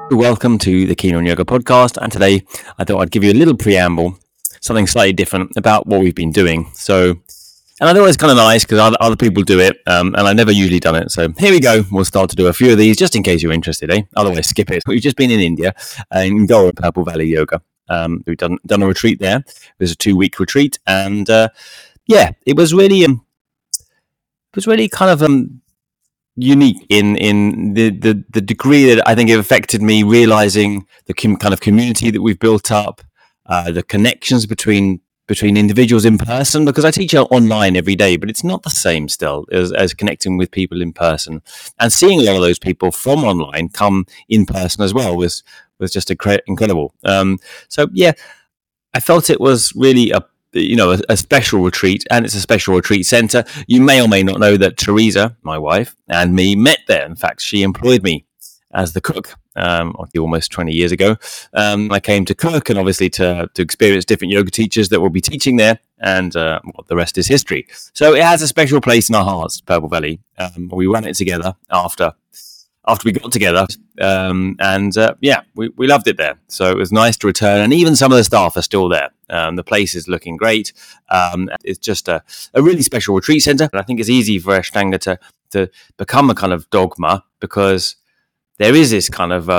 Welcome to the Keen on Yoga podcast. And today I thought I'd give you a little preamble, something slightly different about what we've been doing. And I thought it was kind of nice because other people do it, and I've never usually done it. So here we go. We'll start to do a few of these just in case you're interested, eh? Otherwise, skip it. We've just been in India, in Goa, Purple Valley Yoga. We've done a retreat there. It was a 2-week retreat, and it was really kind of unique in the degree that I think it affected me realizing the kind of community that we've built up, the connections between individuals in person, because I teach online every day, but it's not the same still as connecting with people in person, and seeing a lot of those people from online come in person as well was just incredible. I felt it was really a special retreat, and it's a special retreat center. You may or may not know that Teresa, my wife, and me met there. In fact, she employed me as the cook almost 20 years ago. I came to cook and obviously to experience different yoga teachers that will be teaching there, and the rest is history. So it has a special place in our hearts, Purple Valley. We ran it together after we got together, we loved it there. So it was nice to return, and even some of the staff are still there. The place is looking great. It's just a really special retreat center. And I think it's easy for Ashtanga to become a kind of dogma, because there is this kind of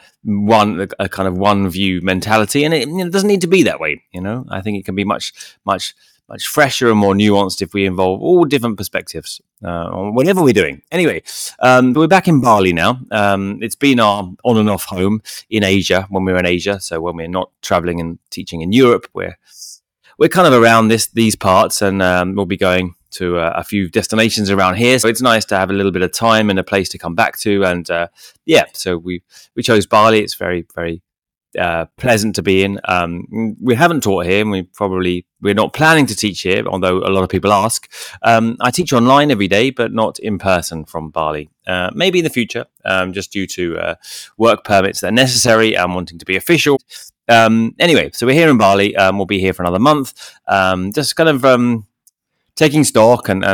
one view mentality, and it doesn't need to be that way. I think it can be much fresher and more nuanced if we involve all different perspectives on whatever we're doing. Anyway, we're back in Bali now. It's been our on and off home in Asia when we're in Asia. So when we're not traveling and teaching in Europe, we're kind of around these parts, and we'll be going to a few destinations around here. So it's nice to have a little bit of time and a place to come back to. And so we chose Bali. It's very, very pleasant to be in. We haven't taught here, and we're not planning to teach here, although a lot of people ask. I teach online every day, but not in person from Bali. Maybe in the future, just due to work permits that are necessary and wanting to be official. Anyway, so we're here in Bali. We'll be here for another month. Just kind of taking stock, and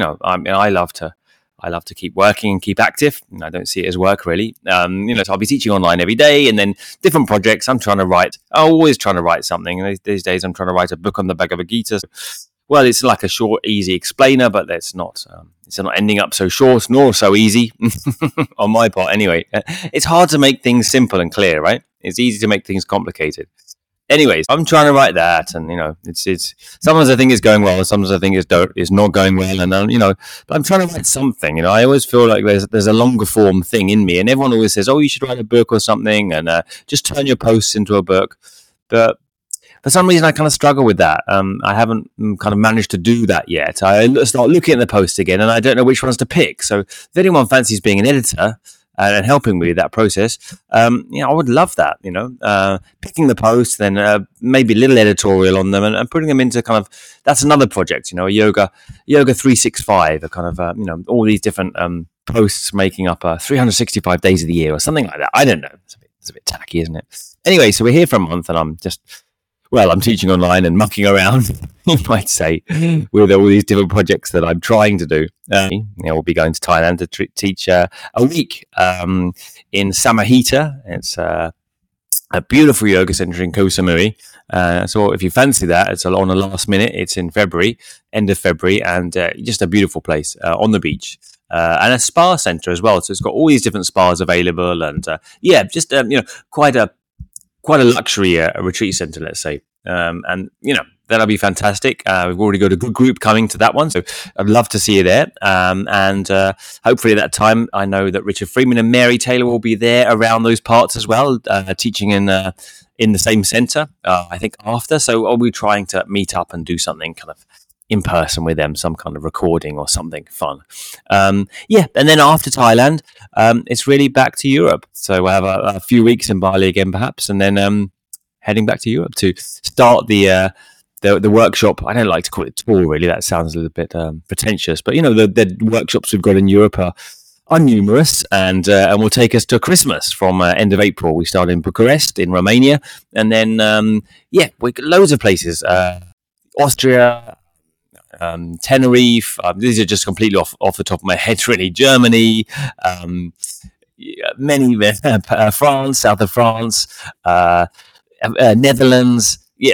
I love to keep working and keep active. I don't see it as work, really. So I'll be teaching online every day, and then different projects. I'm always trying to write something. And these days, I'm trying to write a book on the Bhagavad Gita. Well, it's like a short, easy explainer, but it's not ending up so short nor so easy on my part. Anyway, it's hard to make things simple and clear, right? It's easy to make things complicated. Anyways, I'm trying to write that, and it's sometimes I think it's going well, and sometimes I think it's not going well, and but I'm trying to write something. I always feel like there's a longer form thing in me, and everyone always says, "Oh, you should write a book or something," and just turn your posts into a book. But for some reason, I kind of struggle with that. I haven't kind of managed to do that yet. I start looking at the posts again, and I don't know which ones to pick. So if anyone fancies being an editor and helping me with that process, I would love that. Picking the posts, then maybe a little editorial on them, and putting them into kind of, that's another project. A yoga 365, a kind of all these different posts making up 365 days of the year or something like that. I don't know. It's a bit tacky, isn't it? Anyway, so we're here for a month, and I'm teaching online and mucking around, you might say, with all these different projects that I'm trying to do. We'll be going to Thailand to teach a week in Samahita. It's a beautiful yoga center in Koh Samui. So if you fancy that, it's on the last minute. It's in February, end of February, and just a beautiful place on the beach. And a spa center as well. So it's got all these different spas available, and quite a luxury retreat center, let's say. That'll be fantastic. We've already got a good group coming to that one, so I'd love to see you there. Hopefully at that time, I know that Richard Freeman and Mary Taylor will be there around those parts as well, teaching in the same center, I think, after. So I'll be trying to meet up and do something kind of in person with them, some kind of recording or something fun. And then after Thailand, it's really back to Europe. So we'll have a few weeks in Bali again, perhaps, and then heading back to Europe to start the workshop. I don't like to call it tour, really. That sounds a little bit pretentious, but the workshops we've got in Europe are numerous, and will take us to Christmas from end of April. We start in Bucharest in Romania, and then we got loads of places. Austria, Tenerife. These are just completely off the top of my head, really. Germany, many France, south of France, Netherlands. Yeah,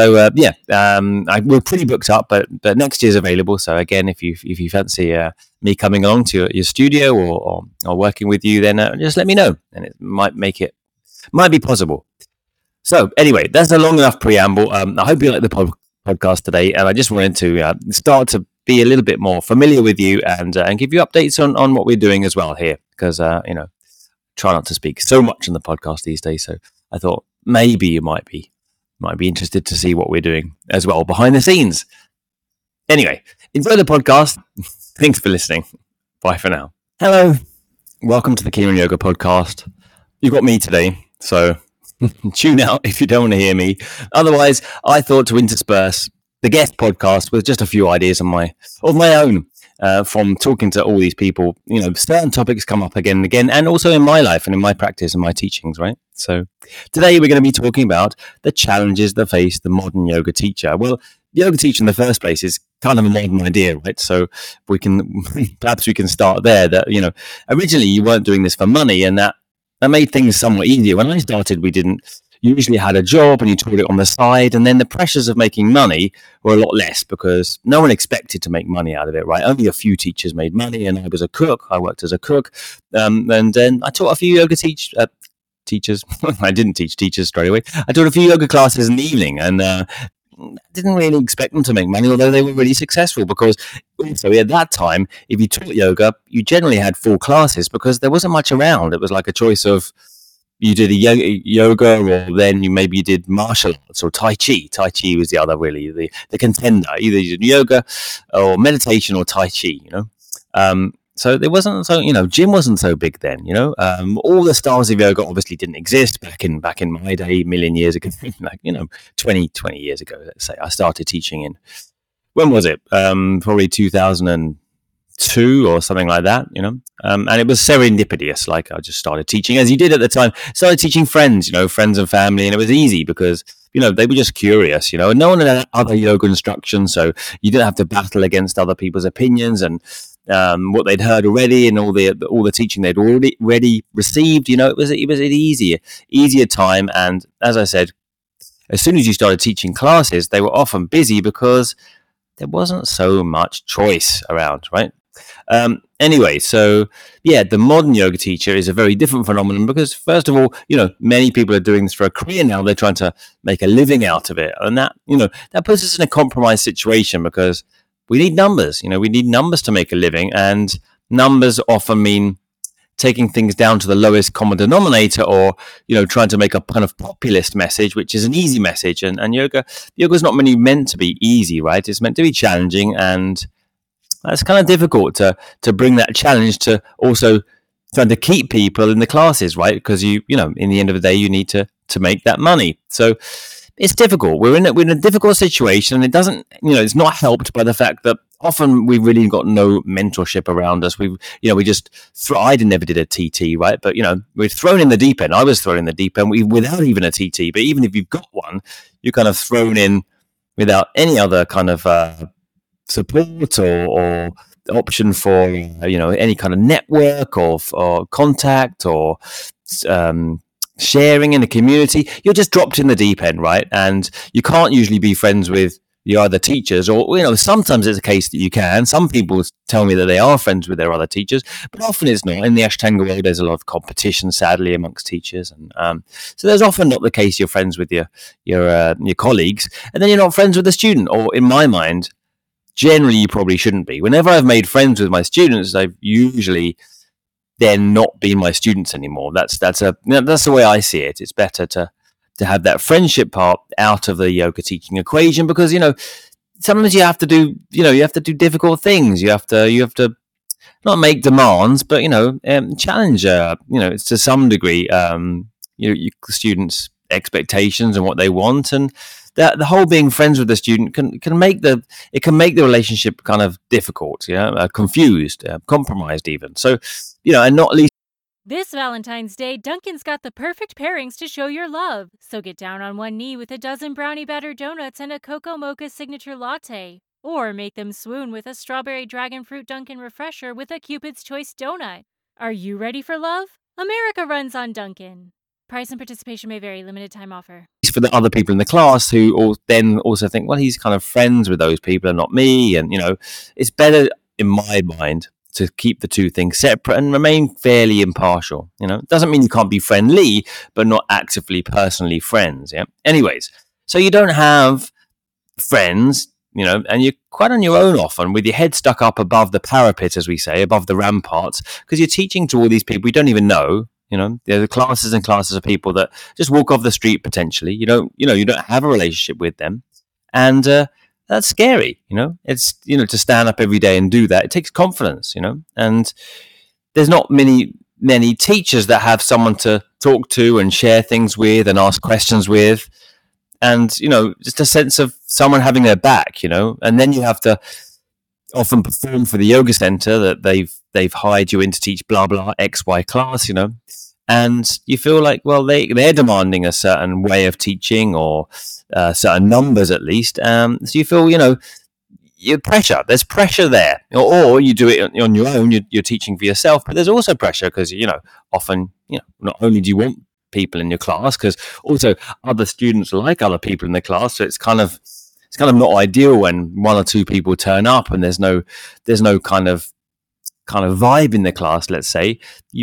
we're pretty booked up, but next year's available. So again, if you fancy me coming along to your studio or working with you, then just let me know, and it might be possible. So anyway, that's a long enough preamble. I hope you like the podcast today, and I just wanted to start to be a little bit more familiar with you and give you updates on what we're doing as well here, because try not to speak so much on the podcast these days. So I thought maybe you might be interested to see what we're doing as well behind the scenes. Anyway, enjoy the podcast. Thanks for listening. Bye for now. Hello. Welcome to the Kieran Yoga podcast. You got me today, so tune out if you don't want to hear me. Otherwise, I thought to intersperse the guest podcast with just a few ideas of my own. From talking to all these people, certain topics come up again and again, and also in my life and in my practice and my teachings, right? So today we're going to be talking about the challenges that face the modern yoga teacher. Well, yoga teacher in the first place is kind of a modern idea, right? So perhaps we can start there. That originally you weren't doing this for money, and that made things somewhat easier. When I started, you usually had a job and you taught it on the side, and then the pressures of making money were a lot less because no one expected to make money out of it, right? Only a few teachers made money, and I was a cook. I worked as a cook, and then I taught a few yoga teachers. I didn't teach teachers straight away. I taught a few yoga classes in the evening, and didn't really expect them to make money, although they were really successful, because also at that time, if you taught yoga, you generally had full classes because there wasn't much around. It was like a choice of you did a yoga, or then you did martial arts or Tai Chi. Tai Chi was the other, really, the contender. Either you did yoga or meditation or Tai Chi, So there wasn't gym wasn't so big then, all the styles of yoga obviously didn't exist back in my day, a million years ago, 20 years ago, let's say. I started teaching when was it? Probably 2002 or something like that, and it was serendipitous. Like, I just started teaching, as you did at the time, started teaching friends and family, and it was easy because they were just curious, and no one had other yoga instructions, so you didn't have to battle against other people's opinions and what they'd heard already, and all the teaching they'd already received. It was an easier time. And as I said, as soon as you started teaching classes, they were often busy because there wasn't so much choice around, right? Anyway, so yeah, the modern yoga teacher is a very different phenomenon because, first of all, many people are doing this for a career now. They're trying to make a living out of it, and that puts us in a compromised situation because we need numbers. We need numbers to make a living, and numbers often mean taking things down to the lowest common denominator, or trying to make a kind of populist message, which is an easy message. And yoga's not really meant to be easy, right? It's meant to be challenging, and that's kind of difficult to bring that challenge to also trying to keep people in the classes, right? Because in the end of the day, you need to make that money. So it's difficult. We're in a difficult situation, and it doesn't, it's not helped by the fact that often we've really got no mentorship around us. I never did a TT, right? But we're thrown in the deep end. I was thrown in the deep end without even a TT. But even if you've got one, you're kind of thrown in without any other kind of support or option for any kind of network or contact or sharing in the community. You're just dropped in the deep end, right? And you can't usually be friends with the other teachers, or sometimes it's a case that you can. Some people tell me that they are friends with their other teachers, but often it's not. In the Ashtanga world, there's a lot of competition, sadly, amongst teachers, and so there's often not the case you're friends with your colleagues, and then you're not friends with the student. Or in my mind, generally you probably shouldn't be. Whenever I've made friends with my students, I've usually then not been my students anymore. That's the way I see it. It's better to have that friendship part out of the yoga teaching equation, because sometimes you have to do difficult things. You have to not make demands, but challenge it's to some degree your students' expectations and what they want, and that the whole being friends with the student can make the relationship kind of difficult, confused, compromised even. So and not least. This Valentine's Day, Dunkin's got the perfect pairings to show your love. So get down on one knee with a dozen brownie batter donuts and a cocoa mocha signature latte. Or make them swoon with a strawberry dragon fruit Dunkin' refresher with a Cupid's Choice donut. Are you ready for love? America runs on Dunkin'. Price and participation may vary. Limited time offer. For the other people in the class who then also think, well, he's kind of friends with those people and not me. And, it's better in my mind to keep the two things separate and remain fairly impartial. It doesn't mean you can't be friendly, but not actively, personally friends. Yeah. Anyways, so you don't have friends, and you're quite on your own often with your head stuck up above the parapet, as we say, above the ramparts, because you're teaching to all these people you don't even know. There are classes and classes of people that just walk off the street potentially. You don't have a relationship with them, and that's scary. It's to stand up every day and do that. It takes confidence. And there's not many teachers that have someone to talk to and share things with and ask questions with, and just a sense of someone having their back. And then you have to often perform for the yoga center that they've hired you in to teach blah blah XY class, and you feel like, well, they're demanding a certain way of teaching or certain numbers at least. So you feel, there's pressure there, or you do it on your own. You're teaching for yourself, but there's also pressure because often not only do you want people in your class, because also other students like other people in the class, so it's kind of not ideal when one or two people turn up and there's no kind of vibe in the class. Let's say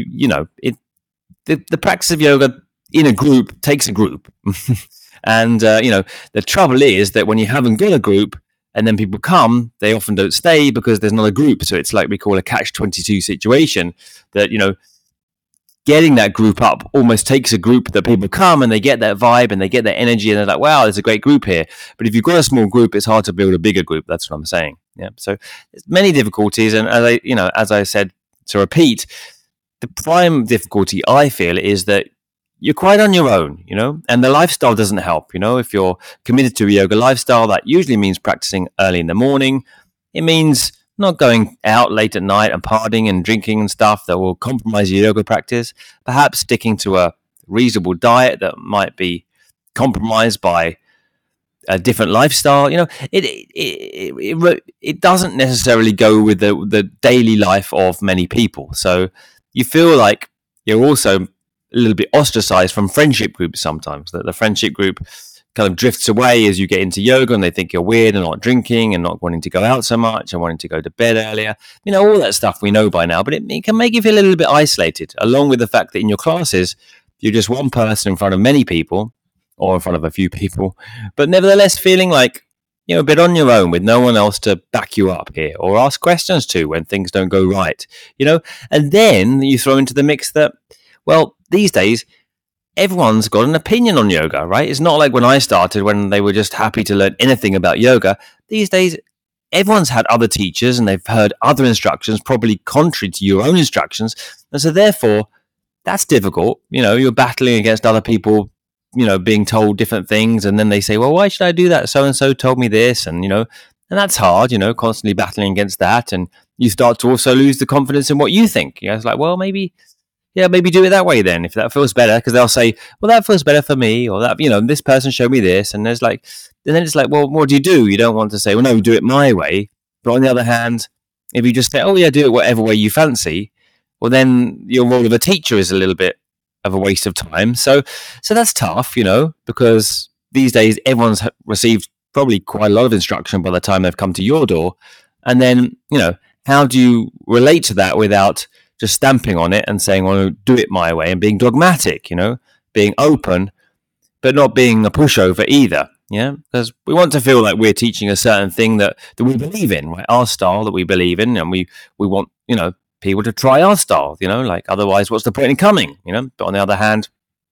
the practice of yoga in a group takes a group, and the trouble is that when you haven't got a group and then people come, they often don't stay because there's not a group. So it's like we call a catch-22 situation that getting that group up almost takes a group that people come and they get that vibe and they get that energy and they're like, wow, there's a great group here. But if you've got a small group, it's hard to build a bigger group. That's what I'm saying. Yeah. So there's many difficulties. And as I said, to repeat, the prime difficulty I feel is that you're quite on your own, and the lifestyle doesn't help. If you're committed to a yoga lifestyle, that usually means practicing early in the morning. It means not going out late at night and partying and drinking and stuff that will compromise your yoga practice. Perhaps sticking to a reasonable diet that might be compromised by a different lifestyle. It doesn't necessarily go with the daily life of many people. So you feel like you're also a little bit ostracized from friendship groups sometimes, that the friendship group kind of drifts away as you get into yoga and they think you're weird and not drinking and not wanting to go out so much and wanting to go to bed earlier. All that stuff we know by now, but it can make you feel a little bit isolated, along with the fact that in your classes, you're just one person in front of many people or in front of a few people, but nevertheless feeling like, a bit on your own with no one else to back you up here or ask questions to when things don't go right, and then you throw into the mix that, well, these days, everyone's got an opinion on yoga, right? It's not like when I started, when they were just happy to learn anything about yoga. These days, everyone's had other teachers and they've heard other instructions, probably contrary to your own instructions. And so therefore, that's difficult. You're battling against other people, being told different things. And then they say, well, why should I do that? So-and-so told me this. And, and that's hard, constantly battling against that. And you start to also lose the confidence in what you think. It's like, well, maybe do it that way then, if that feels better, because they'll say, well, that feels better for me, or that, this person showed me this, and then it's like, well, what do? You don't want to say, well, no, do it my way. But on the other hand, if you just say, oh yeah, do it whatever way you fancy, well, then your role of a teacher is a little bit of a waste of time. So that's tough, because these days everyone's received probably quite a lot of instruction by the time they've come to your door, and then how do you relate to that without just stamping on it and saying, well, do it my way, and being dogmatic, being open, but not being a pushover either. Yeah, because we want to feel like we're teaching a certain thing that we believe in, right? Our style that we believe in, and we want, people to try our style, like otherwise what's the point in coming, But on the other hand,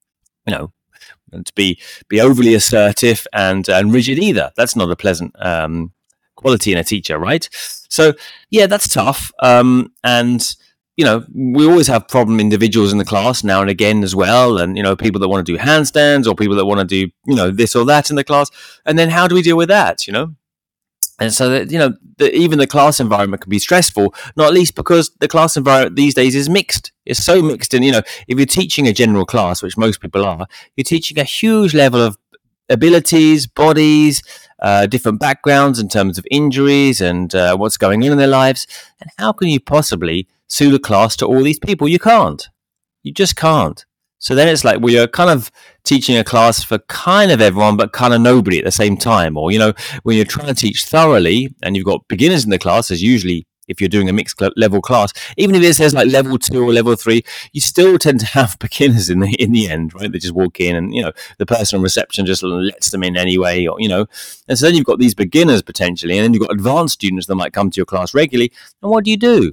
to be overly assertive and rigid either. That's not a pleasant quality in a teacher, right? So yeah, that's tough. And we always have problem individuals in the class now and again as well. And, people that want to do handstands or people that want to do, this or that in the class. And then how do we deal with that, And so that, even the class environment can be stressful, not least because the class environment these days is mixed. It's so mixed. And, if you're teaching a general class, which most people are, you're teaching a huge level of abilities, bodies, different backgrounds in terms of injuries and what's going on in their lives. And how can you possibly suit a class to all these people? You can't. You just can't. So then it's like, well, you're kind of teaching a class for kind of everyone, but kind of nobody at the same time. Or, when you're trying to teach thoroughly and you've got beginners in the class, as usually if you're doing a mixed level class, even if it says like level 2 or level 3, you still tend to have beginners in the end, right? They just walk in and, the person on reception just lets them in anyway, or, and so then you've got these beginners potentially, and then you've got advanced students that might come to your class regularly. And what do?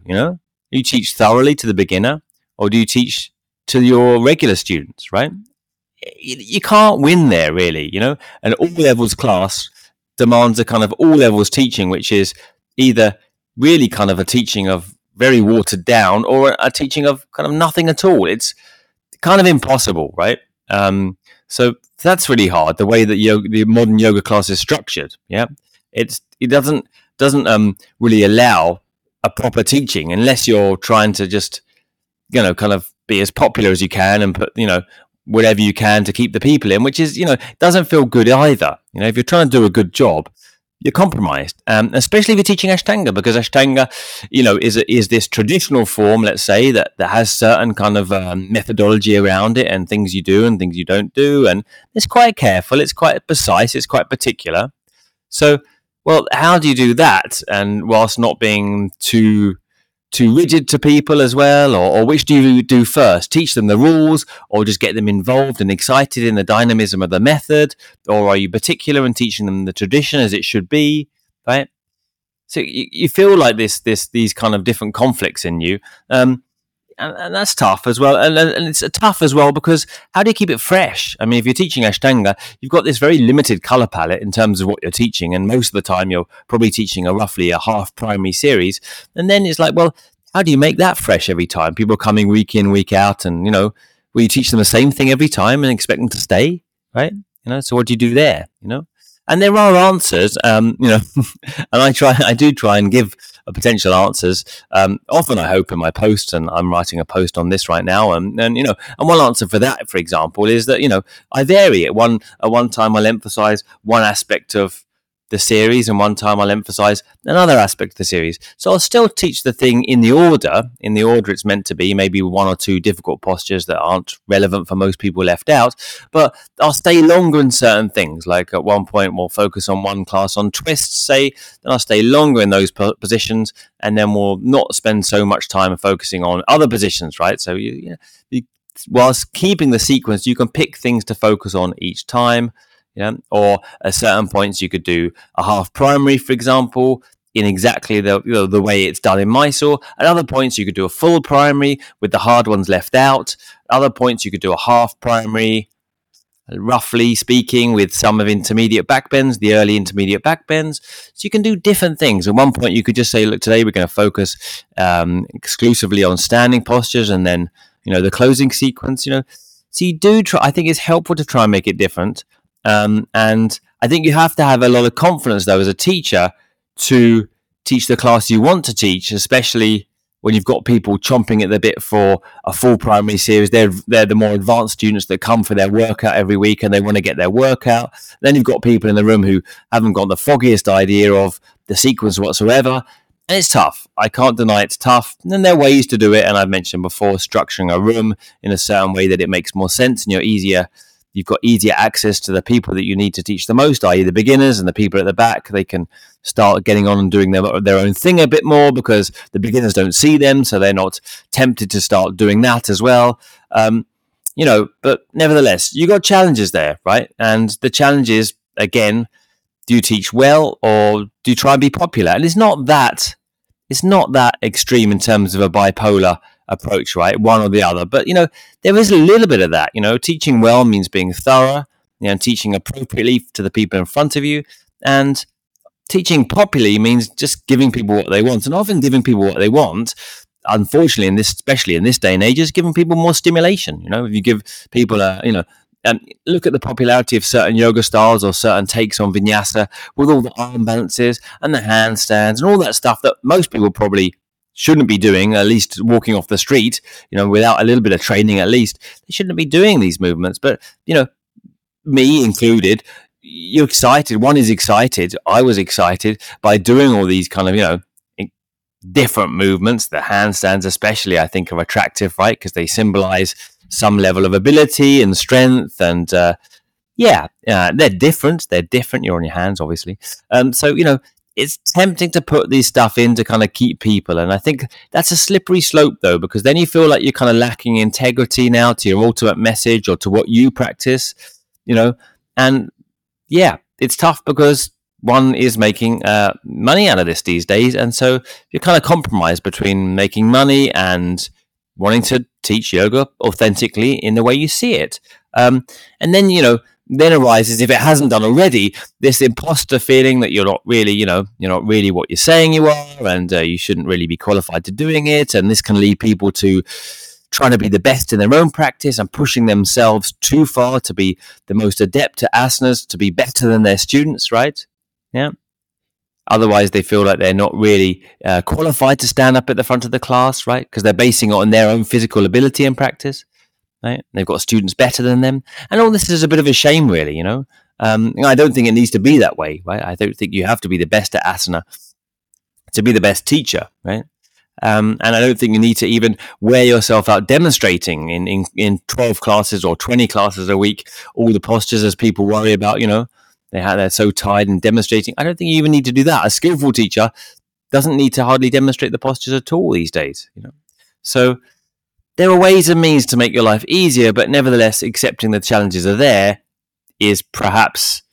You teach thoroughly to the beginner, or do you teach to your regular students, right? You can't win there, really, An all levels class demands a kind of all levels teaching, which is either really kind of a teaching of very watered down or a teaching of kind of nothing at all. It's kind of impossible, right? So that's really hard, the way that the modern yoga class is structured. Yeah, it doesn't really allow a proper teaching unless you're trying to just kind of be as popular as you can and put whatever you can to keep the people in, which is doesn't feel good either. If you're trying to do a good job, you're compromised, especially if you're teaching Ashtanga, because Ashtanga, is this traditional form, let's say, that has certain kind of methodology around it and things you do and things you don't do. And it's quite careful. It's quite precise. It's quite particular. So, well, how do you do that? And whilst not being too rigid to people as well, or which do you do first? Teach them the rules, or just get them involved and excited in the dynamism of the method, or are you particular in teaching them the tradition as it should be, right? So you feel like these kind of different conflicts in you, and that's tough as well. And it's tough as well because how do you keep it fresh? I mean, if you're teaching Ashtanga, you've got this very limited color palette in terms of what you're teaching. And most of the time you're probably teaching roughly a half primary series. And then it's like, well, how do you make that fresh every time? People are coming week in, week out. And, will you teach them the same thing every time and expect them to stay? Right. So what do you do there? And there are answers, and I do try and give potential answers. Often I hope in my posts, and I'm writing a post on this right now. And one answer for that, for example, is that, I vary it. At one time I'll emphasize one aspect of the series, and one time I'll emphasize another aspect of the series. So I'll still teach the thing in the order it's meant to be, maybe one or two difficult postures that aren't relevant for most people left out, but I'll stay longer in certain things. Like at one point we'll focus on one class on twists, say, then I'll stay longer in those positions, and then we'll not spend so much time focusing on other positions, right? So you whilst keeping the sequence, you can pick things to focus on each time. Yeah, or at certain points you could do a half primary, for example, in exactly the way it's done in Mysore. At other points you could do a full primary with the hard ones left out. At other points you could do a half primary, roughly speaking, with some of intermediate backbends, the early intermediate backbends. So you can do different things. At one point you could just say, look, today we're going to focus exclusively on standing postures, and then the closing sequence. So you do try. I think it's helpful to try and make it different. And I think you have to have a lot of confidence, though, as a teacher, to teach the class you want to teach, especially when you've got people chomping at the bit for a full primary series. They're the more advanced students that come for their workout every week, and they want to get their workout. Then you've got people in the room who haven't got the foggiest idea of the sequence whatsoever. And it's tough. I can't deny it's tough. And then there are ways to do it. And I've mentioned before, structuring a room in a certain way that it makes more sense, and you've got easier access to the people that you need to teach the most, i.e. the beginners, and the people at the back. They can start getting on and doing their own thing a bit more because the beginners don't see them, so they're not tempted to start doing that as well. But nevertheless, you got challenges there, right? And the challenge is, again, do you teach well or do you try and be popular? And it's not that extreme in terms of a bipolar approach, right? One or the other. But, there is a little bit of that. Teaching well means being thorough, teaching appropriately to the people in front of you. And teaching popularly means just giving people what they want. And often giving people what they want, unfortunately, especially in this day and age, is giving people more stimulation. If you give people look at the popularity of certain yoga styles or certain takes on vinyasa with all the arm balances and the handstands and all that stuff that most people probably shouldn't be doing, at least walking off the street, without a little bit of training at least. They shouldn't be doing these movements. But, me included, you're excited. One is excited. I was excited by doing all these kind of, different movements. The handstands especially, I think, are attractive, right? Because they symbolize some level of ability and strength. And they're different. They're different. You're on your hands, obviously. So, it's tempting to put these stuff in to kind of keep people. And I think that's a slippery slope, though, because then you feel like you're kind of lacking integrity now to your ultimate message or to what you practice, and it's tough because one is making money out of this these days. And so you're kind of compromised between making money and wanting to teach yoga authentically in the way you see it. And then, then arises, if it hasn't done already, this imposter feeling that you're not really, you're not really what you're saying you are, and you shouldn't really be qualified to doing it. And this can lead people to trying to be the best in their own practice and pushing themselves too far to be the most adept at asanas, to be better than their students, right? Yeah. Otherwise, they feel like they're not really qualified to stand up at the front of the class, right? Because they're basing it on their own physical ability and practice. Right? They've got students better than them. And all this is a bit of a shame, really, I don't think it needs to be that way, right? I don't think you have to be the best at asana to be the best teacher, right? And I don't think you need to even wear yourself out demonstrating in 12 classes or 20 classes a week, all the postures as people worry about, they're so tired and demonstrating. I don't think you even need to do that. A skillful teacher doesn't need to hardly demonstrate the postures at all these days, So there are ways and means to make your life easier, but nevertheless, accepting the challenges are there is perhaps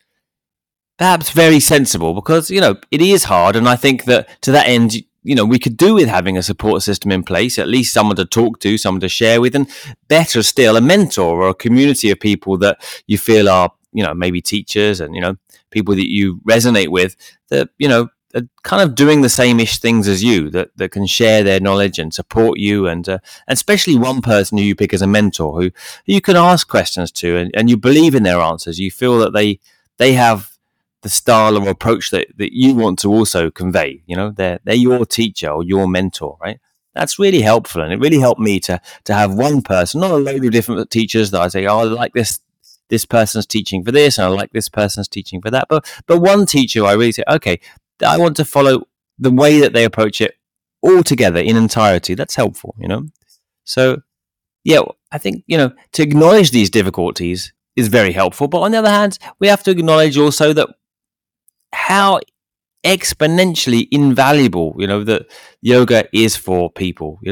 very sensible, because, it is hard. And I think that to that end, we could do with having a support system in place, at least someone to talk to, someone to share with, and better still, a mentor or a community of people that you feel are, maybe teachers and, people that you resonate with that, are kind of doing the same-ish things as you, that can share their knowledge and support you, and especially one person who you pick as a mentor who you can ask questions to, and you believe in their answers. You feel that they have the style or approach that you want to also convey. They're your teacher or your mentor, right? That's really helpful, and it really helped me to have one person, not a load of different teachers that I say, I like this person's teaching for this, and I like this person's teaching for that, but one teacher I really say, okay, I want to follow the way that they approach it all together in entirety. That's helpful, So, I think, to acknowledge these difficulties is very helpful. But on the other hand, we have to acknowledge also that how exponentially invaluable, that yoga is for people,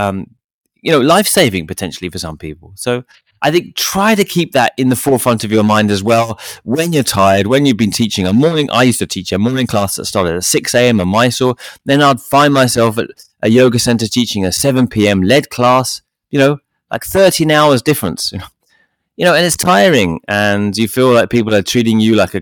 life-saving potentially for some people. So I think try to keep that in the forefront of your mind as well. When you're tired, when you've been teaching I used to teach a morning class that started at 6 a.m. in Mysore. Then I'd find myself at a yoga center teaching a 7 p.m. lead class, like 13 hours difference, and it's tiring, and you feel like people are treating you like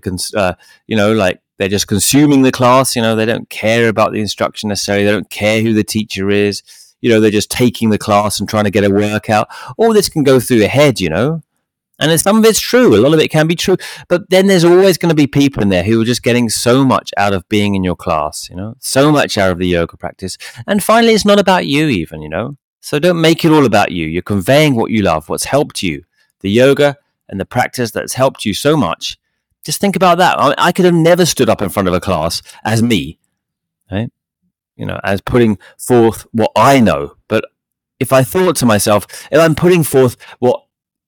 like they're just consuming the class. They don't care about the instruction necessarily. They don't care who the teacher is. They're just taking the class and trying to get a workout. All this can go through your head, and some of it's true. A lot of it can be true. But then there's always going to be people in there who are just getting so much out of being in your class, so much out of the yoga practice. And finally, it's not about you even, So don't make it all about you. You're conveying what you love, what's helped you, the yoga and the practice that's helped you so much. Just think about that. I could have never stood up in front of a class as me, right? As putting forth what I know. But if I thought to myself, if I'm putting forth what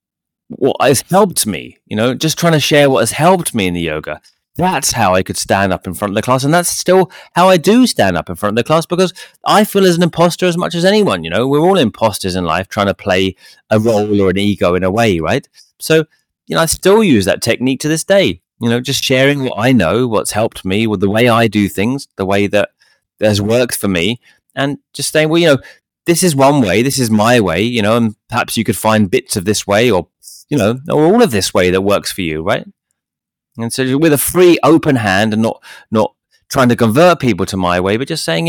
has helped me, just trying to share what has helped me in the yoga, that's how I could stand up in front of the class. And that's still how I do stand up in front of the class, because I feel as an imposter as much as anyone. We're all imposters in life, trying to play a role or an ego in a way, right? So, I still use that technique to this day, just sharing what I know, what's helped me with the way I do things, the way that has worked for me, and just saying, well, this is one way, this is my way, and perhaps you could find bits of this way, or all of this way that works for you, right? And so with a free, open hand, and not trying to convert people to my way, but just saying,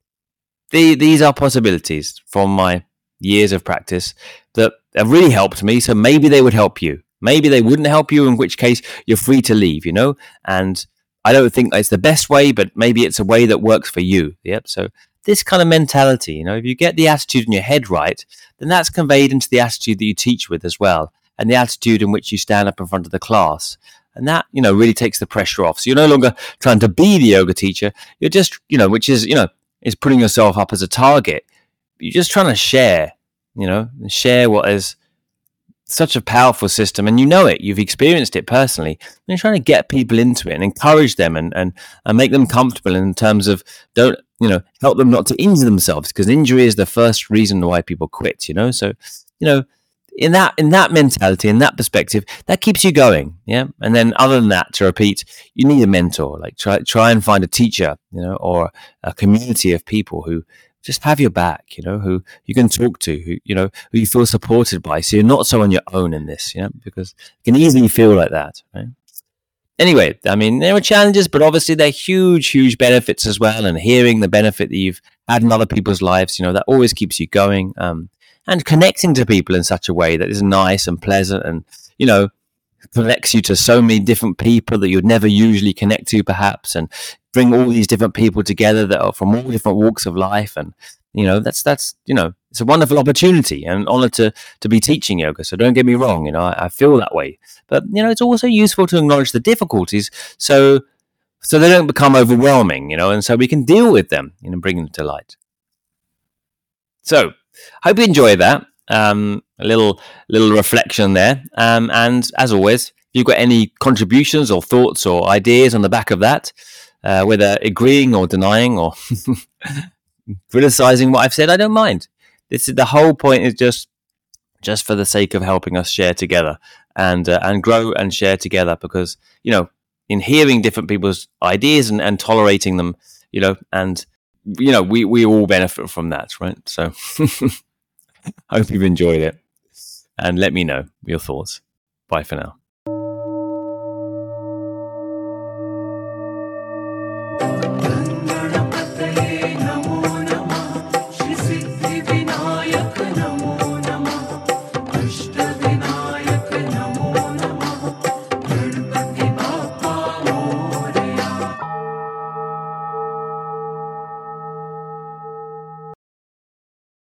these are possibilities from my years of practice that have really helped me. So maybe they would help you. Maybe they wouldn't help you, in which case you're free to leave, and I don't think it's the best way, but maybe it's a way that works for you. Yep. So this kind of mentality, if you get the attitude in your head right, then that's conveyed into the attitude that you teach with as well, and the attitude in which you stand up in front of the class. And that, really takes the pressure off. So you're no longer trying to be the yoga teacher. You're just, which is, is putting yourself up as a target. You're just trying to share, share what is such a powerful system, and you've experienced it personally. And you're trying to get people into it and encourage them and make them comfortable in terms of help them not to injure themselves, because injury is the first reason why people quit. So in that mentality, in that perspective, that keeps you going. Yeah. And then other than that, to repeat, you need a mentor. Like try and find a teacher, or a community of people who just have your back, who you can talk to, who you feel supported by. So you're not so on your own in this, because it can easily feel like that, right? Anyway, I mean, there are challenges, but obviously there are huge, huge benefits as well. And hearing the benefit that you've had in other people's lives, that always keeps you going. And connecting to people in such a way that is nice and pleasant and, connects you to so many different people that you'd never usually connect to, perhaps, and bring all these different people together that are from all different walks of life. And, that's it's a wonderful opportunity and honor to be teaching yoga. So don't get me wrong, I feel that way. But, it's also useful to acknowledge the difficulties so they don't become overwhelming, and so we can deal with them, bring them to light. So, hope you enjoy that. A little reflection there. And as always, if you've got any contributions or thoughts or ideas on the back of that, whether agreeing or denying or criticizing what I've said, I don't mind. The whole point is just for the sake of helping us share together and grow and share together, because in hearing different people's ideas and tolerating them, and we all benefit from that, right? So hope you've enjoyed it, and let me know your thoughts. Bye for now.